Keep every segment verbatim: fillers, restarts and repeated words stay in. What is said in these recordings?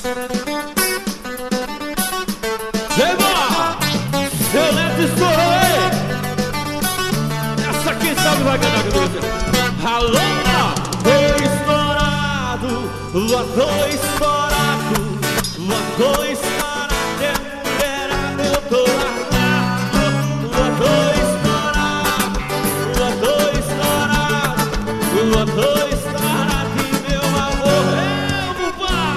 Leva! Seu neto estourou, hein? Essa quem sabe vai ganhar, que alô, tô estourado, lua tô estourado, lua tô estourado, é mulherada, eu tô largado, lua tô estourado, lua tô estourado, lua tô estourado, e meu amor é o bubá.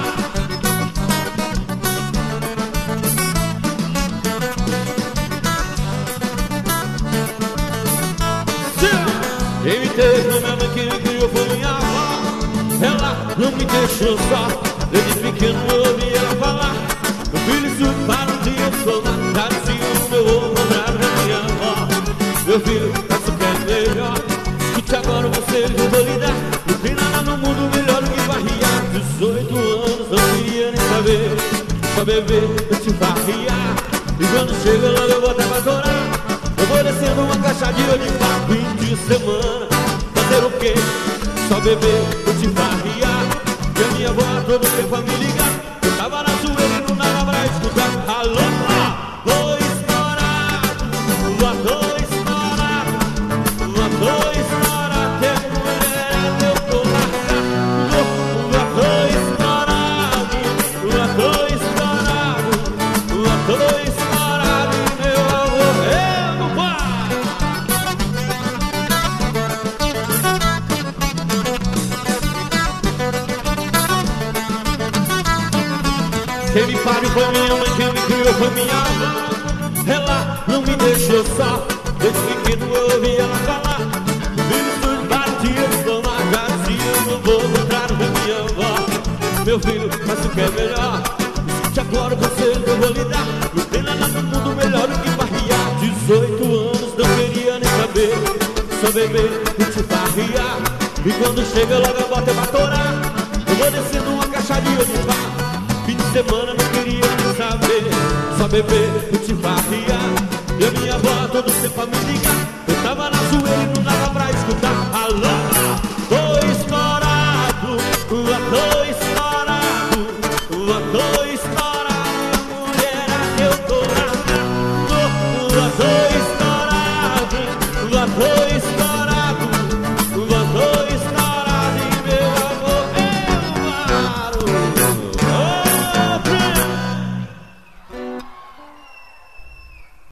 Quem me teve no meu quem me criou foi minha avó. Ela não me deixou só. Desde pequeno eu ouvi ela falar: meu filho, se para um dia eu sou nada, se eu vou comprar pra minha avó. Meu filho, faça o que é melhor. Escute agora o conselho que eu vou lhe dar. Não tem nada no mundo melhor do que barriar. Dezoito anos, não queria nem saber. Só beber, eu te barriar. E quando chega lá eu vou até pra chorar. Eu vou descendo uma caixa de olho de papo fim de semana. Fazer o quê? Só beber, eu te farriar. E a minha avó todo tempo a me ligar. Eu tava na zoeira e não dava pra escutar. Alô, tô estourado, lua tô estourado, lua tô estourado, é mulherada, eu tô largado. Lua tô estourado, lua tô estourado, lua tô estourado, e meu amor é no bar. Quem me pariu foi minha mãe, quem me criou foi minha avó. Ela não me deixou só. Desde pequeno eu ouvi ela falar: filhos dos batidos estão largados e eu não vou contrário da minha avó. Meu filho, faz o que é melhor. Escute agora o conselho que eu vou lhe dar. Não tem nada no mundo melhor do que barriar. Dezoito anos, não queria nem saber. Só beber e te barriar. E quando chega logo a bota é pra torar. Eu vou descendo uma caixa de olho. Fim de semana não queria nem saber. Só beber e te barriar. E a minha avó todo tempo a me ligar.